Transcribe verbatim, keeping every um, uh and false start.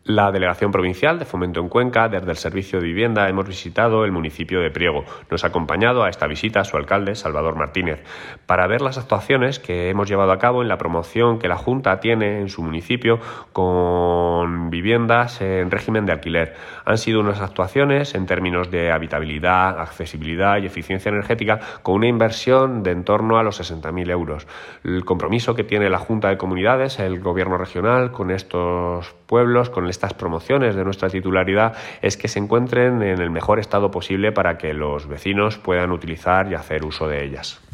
La Delegación Provincial de Fomento en Cuenca, desde el Servicio de Vivienda, hemos visitado el municipio de Priego. Nos ha acompañado a esta visita su alcalde, Salvador Martínez, para ver las actuaciones que hemos llevado a cabo en la promoción que la Junta tiene en su municipio con viviendas en régimen de alquiler. Han sido unas actuaciones en términos de habitabilidad, accesibilidad y eficiencia energética con una inversión de en torno a los sesenta mil euros. El compromiso que tiene la Junta de Comunidades, el Gobierno regional, con estos pueblos, con estas promociones de nuestra titularidad, es que se encuentren en el mejor estado posible para que los vecinos puedan utilizar y hacer uso de ellas.